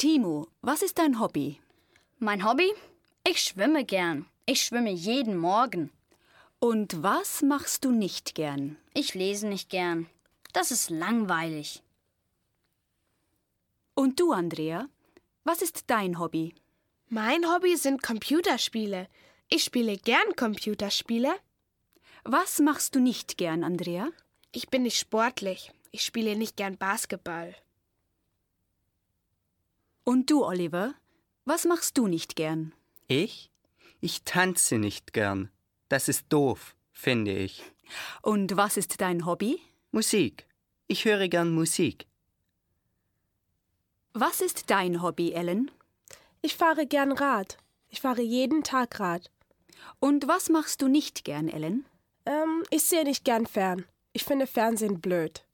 Timo, was ist dein Hobby? Mein Hobby? Ich schwimme gern. Ich schwimme jeden Morgen. Und was machst du nicht gern? Ich lese nicht gern. Das ist langweilig. Und du, Andrea, was ist dein Hobby? Mein Hobby sind Computerspiele. Ich spiele gern Computerspiele. Was machst du nicht gern, Andrea? Ich bin nicht sportlich. Ich spiele nicht gern Basketball. Und du, Oliver, was machst du nicht gern? Ich? Ich tanze nicht gern. Das ist doof, finde ich. Und was ist dein Hobby? Musik. Ich höre gern Musik. Was ist dein Hobby, Ellen? Ich fahre gern Rad. Ich fahre jeden Tag Rad. Und was machst du nicht gern, Ellen? Ich sehe nicht gern fern. Ich finde Fernsehen blöd.